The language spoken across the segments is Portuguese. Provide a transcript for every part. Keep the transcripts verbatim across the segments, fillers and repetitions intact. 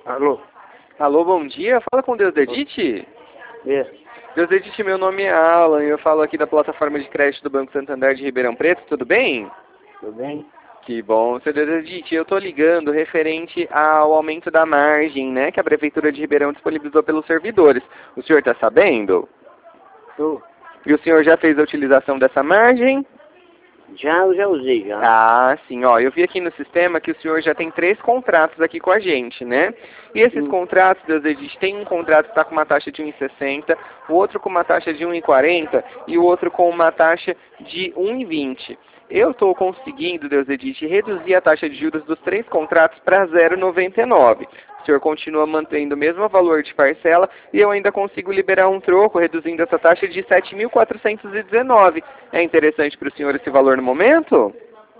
Alô? Alô, bom dia. Fala com Deus Dedite. É. Deus Dedite, meu nome é Alan e eu falo aqui da plataforma de crédito do Banco Santander de Ribeirão Preto. Tudo bem? Tudo bem? Que bom. Seu Deus Dedite, eu tô ligando referente ao aumento da margem, né, que a Prefeitura de Ribeirão disponibilizou pelos servidores. O senhor está sabendo? Tô. E o senhor já fez a utilização dessa margem? Já, eu já usei, já. Ah, sim, ó, eu vi aqui no sistema que o senhor já tem três contratos aqui com a gente, né? E esses Hum. contratos, Deus existe, tem um contrato que está com uma taxa de um vírgula sessenta, o outro com uma taxa de um vírgula quarenta e o outro com uma taxa de um vírgula vinte. Eu estou conseguindo, Deus existe, reduzir a taxa de juros dos três contratos para zero vírgula noventa e nove. O senhor continua mantendo o mesmo valor de parcela e eu ainda consigo liberar um troco, reduzindo essa taxa de sete mil quatrocentos e dezenove. É interessante para o senhor esse valor no momento?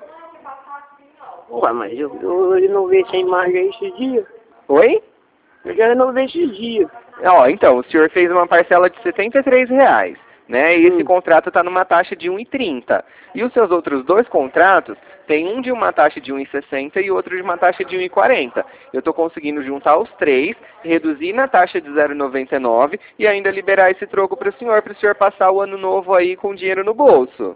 Ué, mas eu, eu renovei essa imagem aí esses dias. Oi? Eu já renovei esses dias. Ó, então, o senhor fez uma parcela de setenta e três reais, né? E esse Hum. contrato está numa taxa de um vírgula trinta. E os seus outros dois contratos, tem um de uma taxa de um vírgula sessenta e outro de uma taxa de um vírgula quarenta. Eu estou conseguindo juntar os três, reduzir na taxa de zero vírgula noventa e nove e ainda liberar esse troco para o senhor, para o senhor passar o ano novo aí com dinheiro no bolso.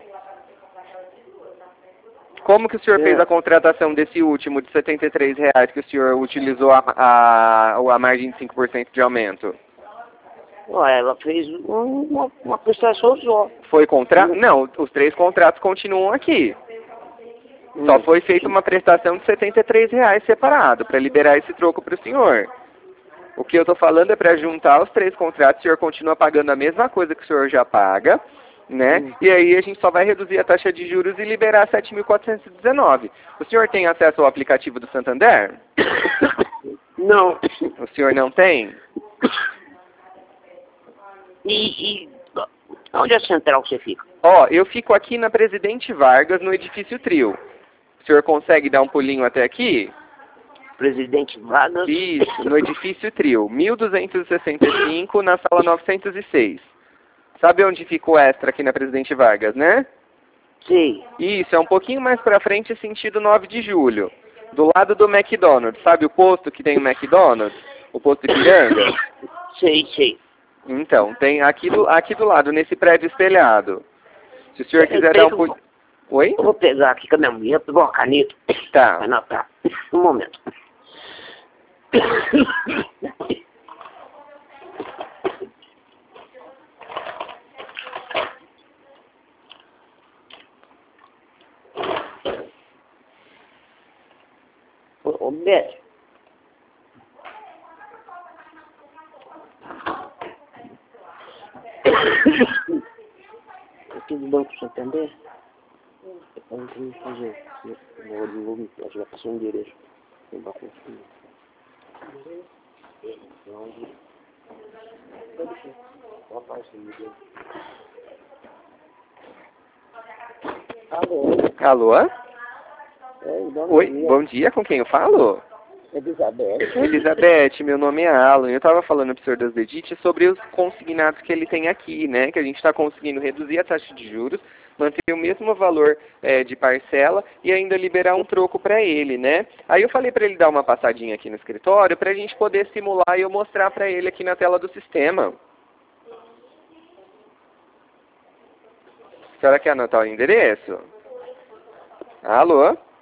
Como que o senhor É. fez a contratação desse último de setenta e três reais que o senhor utilizou a, a, a margem de cinco por cento de aumento? Ué, ela fez um- uma, uma prestação só. Foi contrato? Não, os três contratos continuam aqui. Só Hum. foi feita uma prestação de setenta e três reais separado, para liberar esse troco para o senhor. O que eu estou falando é para juntar os três contratos, o senhor continua pagando a mesma coisa que o senhor já paga, né? Hum. E aí a gente só vai reduzir a taxa de juros e liberar sete mil quatrocentos e dezenove. O senhor tem acesso ao aplicativo do Santander? Não. O senhor não tem? E, e onde é a central que você fica? Ó, eu fico aqui na Presidente Vargas, no edifício Trio. O senhor consegue dar um pulinho até aqui? Presidente Vargas? Isso, no edifício Trio, mil duzentos e sessenta e cinco, na sala novecentos e seis. Sabe onde fica o Extra aqui na Presidente Vargas, né? Sei. Isso, é um pouquinho mais pra frente, sentido nove de julho. Do lado do McDonald's. Sabe o posto que tem o McDonald's? O posto Ipiranga? Sei, sei. Então, tem aqui do, aqui do lado, nesse prédio espelhado. Se o senhor Eu quiser dar tenho um que- pulinho... Oi? Eu vou pegar aqui com a minha mulher, pegar uma caneta. Tá. Vai anotar. Um momento. Ô, ô Beto. Aqui do Banco Santander. Eu não tenho que fazer. Eu vou me acho que vai passar um endereço. Eu vou passar um Alô? Alô? É, bom Oi, dia. bom dia, com quem eu falo? Elizabeth. Elizabeth, meu nome é Alan. Eu estava falando para o senhor das Dedite sobre os consignados que ele tem aqui, né? Que a gente está conseguindo reduzir a taxa de juros, manter o mesmo valor é, de parcela e ainda liberar um troco para ele, né? Aí eu falei para ele dar uma passadinha aqui no escritório para a gente poder simular e eu mostrar para ele aqui na tela do sistema. A senhora quer anotar o endereço? Alô?